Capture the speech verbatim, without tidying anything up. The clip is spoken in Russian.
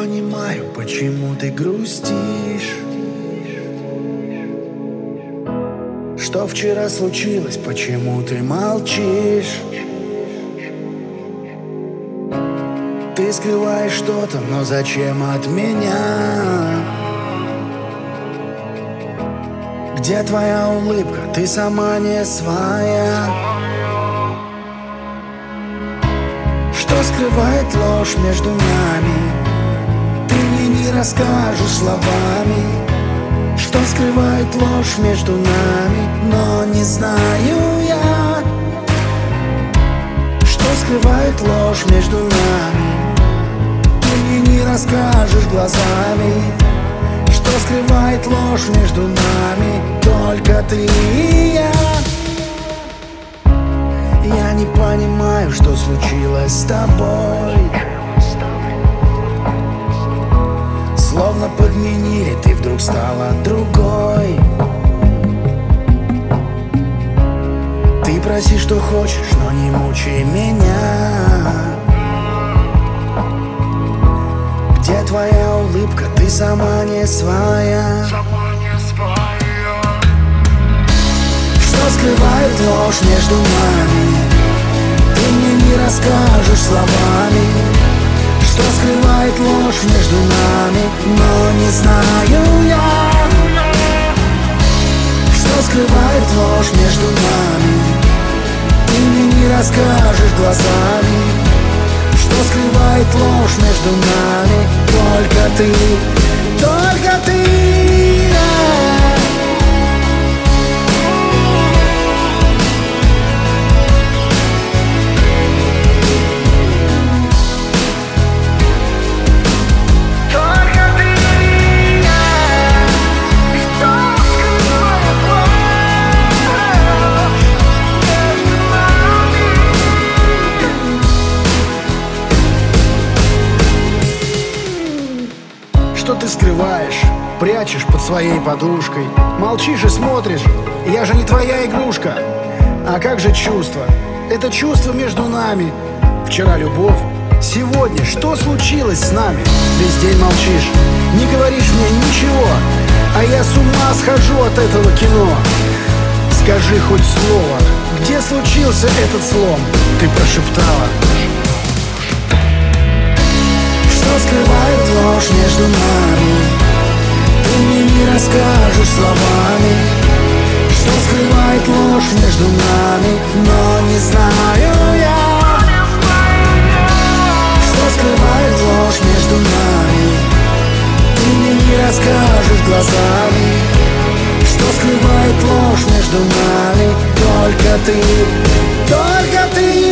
понимаю, почему ты грустишь. Что вчера случилось, почему ты молчишь? Ты скрываешь что-то, но зачем от меня? Где твоя улыбка? Ты сама не своя. Что скрывает ложь между нами? Ты мне не расскажешь словами. Что скрывает ложь между нами? Но не знаю я. Что скрывает ложь между нами? Ты мне не расскажешь глазами. Что скрывает ложь между нами? Только ты и я. Я не понимаю, что случилось с тобой. Словно подменили, ты вдруг стала другой. Ты проси, что хочешь, но не мучай меня. Где твоя улыбка? Ты сама не своя. Что скрывает ложь между нами? Ты мне не расскажешь словами. Что скрывает ложь между нами? Но не знаю я. Что скрывает ложь между нами? Ты мне не расскажешь глазами. Что скрывает ложь между нами? Только ты, только ты. Что ты скрываешь, прячешь под своей подушкой? Молчишь и смотришь, я же не твоя игрушка. А как же чувство? Это чувство между нами. Вчера любовь, сегодня что случилось с нами? Весь день молчишь, не говоришь мне ничего, а я с ума схожу от этого кино. Скажи хоть слово, где случился этот слом? Ты прошептала. Что скрывает ложь между нами? Ты мне не расскажешь словами. Что скрывает ложь между нами? Но не знаю я. Что скрывает ложь между нами? Ты мне не расскажешь глазами. Что скрывает ложь между нами? Только ты, только ты.